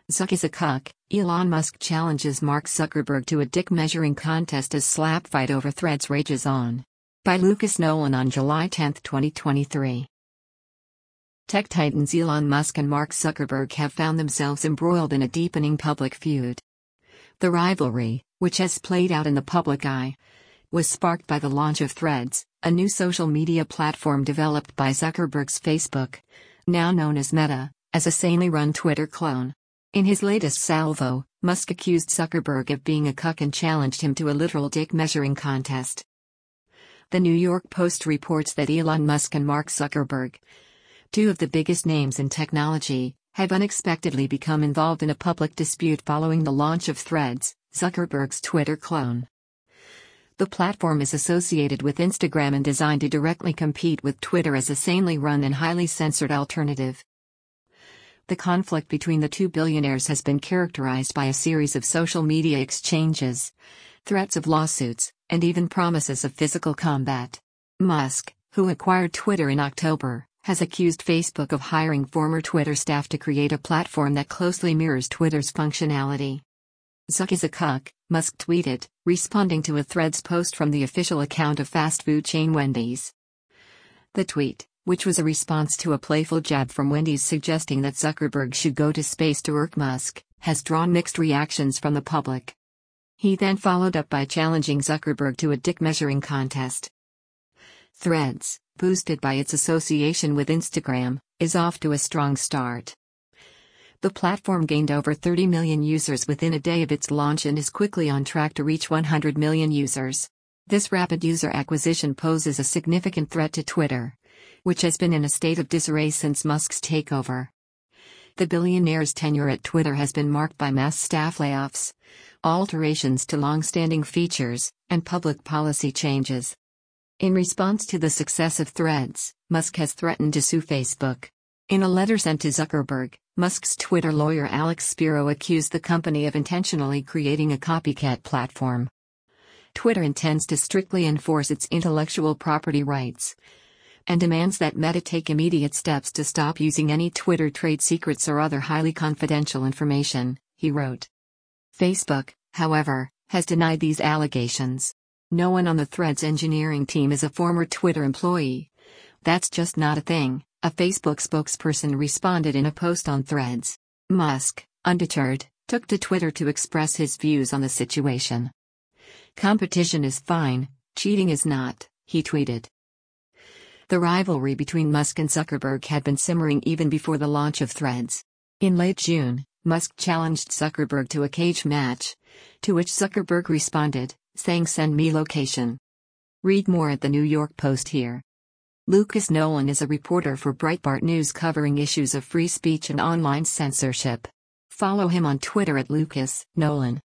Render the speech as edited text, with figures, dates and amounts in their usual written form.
Zuck is a cuck. Elon Musk challenges Mark Zuckerberg to a dick measuring contest as slap fight over Threads rages on. By Lucas Nolan on July 10, 2023. Tech titans Elon Musk and Mark Zuckerberg have found themselves embroiled in a deepening public feud. The rivalry, which has played out in the public eye, was sparked by the launch of Threads, a new social media platform developed by Zuckerberg's Facebook, now known as Meta, as a sanely run Twitter clone. In his latest salvo, Musk accused Zuckerberg of being a cuck and challenged him to a literal dick measuring contest. The New York Post reports that Elon Musk and Mark Zuckerberg, two of the biggest names in technology, have unexpectedly become involved in a public dispute following the launch of Threads, Zuckerberg's Twitter clone. The platform is associated with Instagram and designed to directly compete with Twitter as a sanely run and highly censored alternative. The conflict between the two billionaires has been characterized by a series of social media exchanges, threats of lawsuits, and even promises of physical combat. Musk, who acquired Twitter in October, has accused Facebook of hiring former Twitter staff to create a platform that closely mirrors Twitter's functionality. Zuck is a cuck, Musk tweeted, responding to a Threads post from the official account of fast food chain Wendy's. The tweet, which was a response to a playful jab from Wendy's suggesting that Zuckerberg should go to space to irk Musk, has drawn mixed reactions from the public. He then followed up by challenging Zuckerberg to a dick measuring contest. Threads, boosted by its association with Instagram, is off to a strong start. The platform gained over 30 million users within a day of its launch and is quickly on track to reach 100 million users. This rapid user acquisition poses a significant threat to Twitter, which has been in a state of disarray since Musk's takeover. The billionaire's tenure at Twitter has been marked by mass staff layoffs, alterations to long-standing features, and public policy changes. In response to the success of Threads, Musk has threatened to sue Facebook. In a letter sent to Zuckerberg, Musk's Twitter lawyer Alex Spiro accused the company of intentionally creating a copycat platform. Twitter intends to strictly enforce its intellectual property rights and demands that Meta take immediate steps to stop using any Twitter trade secrets or other highly confidential information, he wrote. Facebook, however, has denied these allegations. No one on the Threads engineering team is a former Twitter employee. That's just not a thing, a Facebook spokesperson responded in a post on Threads. Musk, undeterred, took to Twitter to express his views on the situation. Competition is fine, cheating is not, he tweeted. The rivalry between Musk and Zuckerberg had been simmering even before the launch of Threads. In late June, Musk challenged Zuckerberg to a cage match, to which Zuckerberg responded, saying "Send me location." Read more at the New York Post here. Lucas Nolan is a reporter for Breitbart News covering issues of free speech and online censorship. Follow him on Twitter at Lucas Nolan.